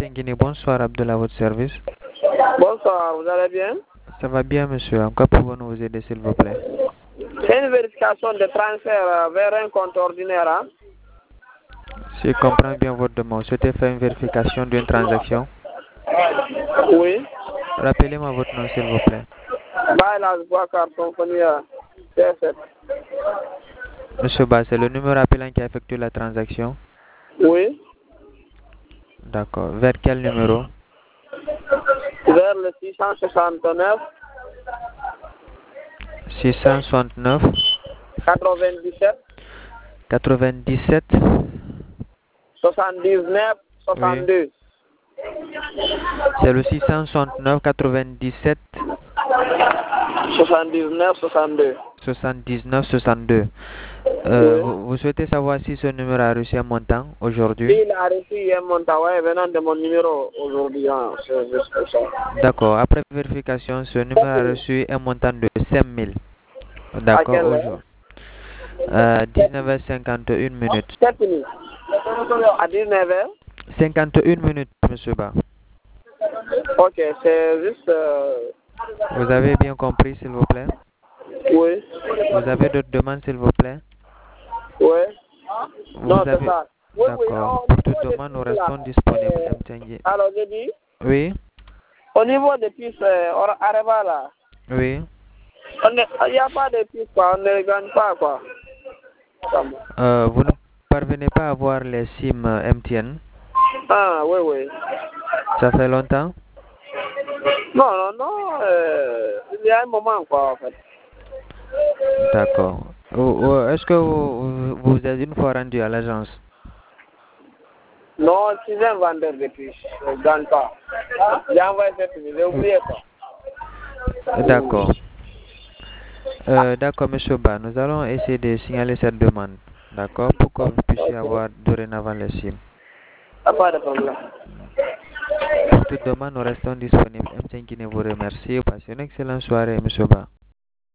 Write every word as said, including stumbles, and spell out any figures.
M T N Guinée, bonsoir Abdullah, à votre service. Bonsoir, vous allez bien? Ça va bien, monsieur. En quoi pouvons-nous vous aider, s'il vous plaît? C'est une vérification de transfert vers un compte ordinaire. Hein? Si je comprends bien votre demande, vous souhaitez faire une vérification d'une transaction? Oui. Rappelez-moi votre nom, s'il vous plaît. Bailas Bouakar, compagnie T S sept. Monsieur Ba, c'est le numéro appelant qui a effectué la transaction? Oui. D'accord. Vers quel numéro? Vers le six cent soixante-neuf. six cent soixante-neuf. quatre-vingt-dix-sept. quatre-vingt-dix-sept. soixante-dix-neuf. soixante-deux. Oui. C'est le six cent soixante-neuf quatre-vingt-dix-sept. soixante-dix-neuf soixante-deux. soixante-dix-neuf soixante-deux. Euh, Oui. vous, vous souhaitez savoir si ce numéro a reçu un montant aujourd'hui? Il a reçu un montant ouais, venant de mon numéro aujourd'hui. Hein, c'est juste ça. D'accord. Après vérification, ce numéro a reçu un montant de cinq mille. À D'accord, quelle heure? aujourd'hui. Euh, dix-neuf heures cinquante et une minutes. C'est fini. À dix-neuf heures? cinquante et une minutes, monsieur Ba. Ok, c'est juste... Euh... Vous avez bien compris, s'il vous plaît? Oui. Vous avez d'autres demandes, s'il vous plaît? Oui. Vous Non, avez... c'est ça. Oui, oui. D'accord. Au Pour toute niveau des demande, nous puces, là, restons disponibles, euh, M T N G. alors, je dis, Oui? au niveau des puces euh, Areva, là, Oui. il n'y a pas de puces, quoi. On ne gagne pas, quoi. Euh, vous ne parvenez pas à avoir les SIM euh, M T N? Ah, oui, oui. Ça fait longtemps? Non, non, non. Euh, il y a un moment, quoi, en fait. D'accord. Est-ce que vous, vous êtes une fois rendu à l'agence? Non, je suis un vendeur de puces. Je ne gagne pas. J'ai envoyé cette puce, j'ai oublié, quoi. D'accord. Euh, D'accord, monsieur Ba. Nous allons essayer de signaler cette demande. D'accord? Pour que vous puissiez avoir dorénavant les SIM. Pas de problème. Pour toute demande, nous restons disponibles. M T N Guinée vous remercie. Passez une excellente soirée, monsieur Ba.